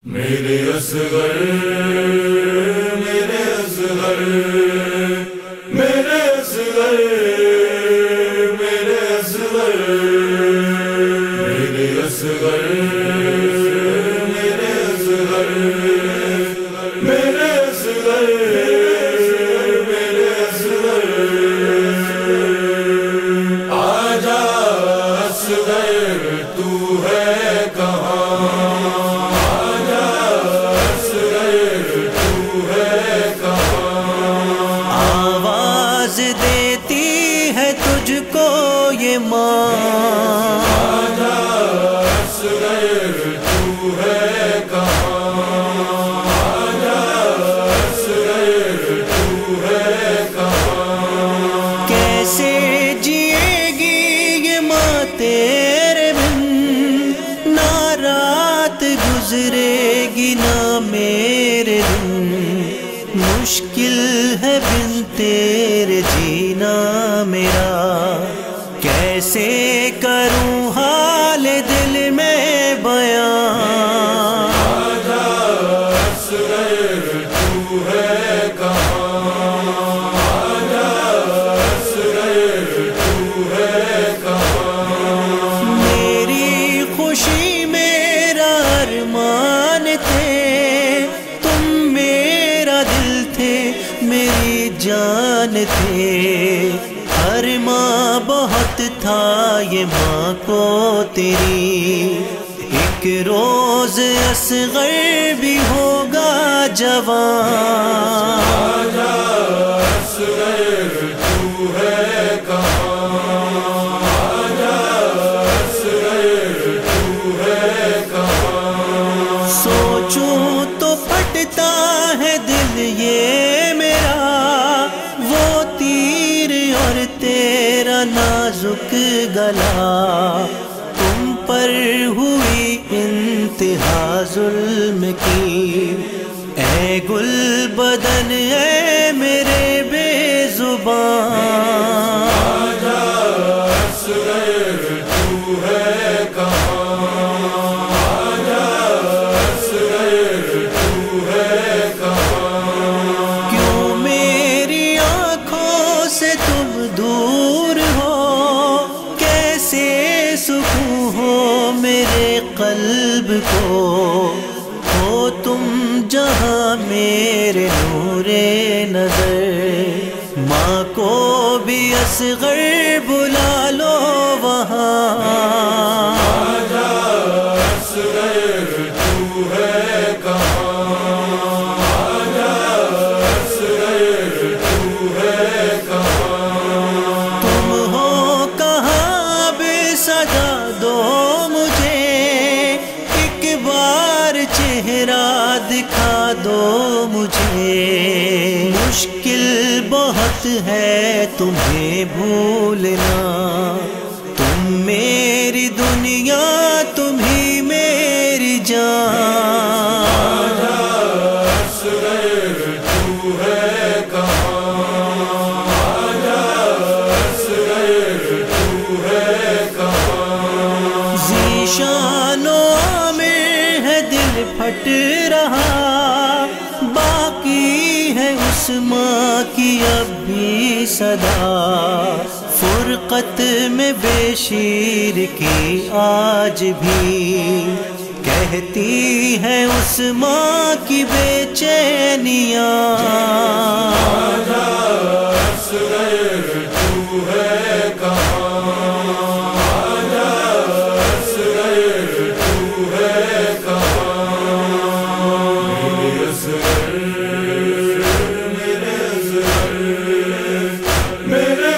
میرے اصغر میرے اصغر میرے اصغر میرے اصغر میرے اصغر میرے اصغر میرے اصغر میرے اصغر آجا اصغر تو ہے کہاں دیتی ہے تجھ کو یہ ماں، آجا اصغر تو ہے کہاں، آجا اصغر تو ہے کہاں، کیسے جیے گی یہ ماں تیرے بن، نہ رات گزرے گی نہ میرے دن، مشکل ہے بن تیرے جینا میرا، کیسے کروں حال دل میں بیان، آجا اصغر تو ہے کہاں، آجا اصغر تو ہے کہاں، میری خوشی میرا ارمان تھے، تم میرا دل تھے میری جان تھے، ہر ماں بہت تھا یہ ماں کو تیری، ایک روز اصغر بھی ہوگا جوان، آجا اصغر تو ہے کہاں، آجا اصغر تو ہے کہاں، سوچوں تو پھٹتا ہے دل یہ میرا، وہ تیر اور تیرا نازک گلا، تم پر ہوئی انتہا ظلم کی، اے گل بدن اے میرے بے زبان، آجا اصغر تو ہے کہاں، آجا اصغر تو ہے کہاں، کیوں میری آنکھوں سے تم دور ہو، کیسے سکون ہو میرے قلب کو، ہو تم جہاں میرے نور نظر، ماں کو بھی اصغر بلا لو وہاں، آجا اصغر تو ہے کہاں، آجا اصغر تو ہے کہاں، تم ہو کہاں اب سجا دو مجھے، ایک بار چہرہ دکھا دو مجھے، مشکل بہت ہے تمہیں بھولنا، تم میری دنیا تم ہی میری جان، آجا اصغر تو ہے کہاں، آجا اصغر تو ہے کہاں، ذیشان و عامر ہے دل پھٹ رہا، باقی ہے اس ماں کی اب بھی صدا، فرقت میں بے شیر کی آج بھی، کہتی ہے اس ماں کی بے چینیاں، آجا اصغر تو ہے کہاں، آجا اصغر تو ہے کہاں، میرے اصغر میرے اصغر میرے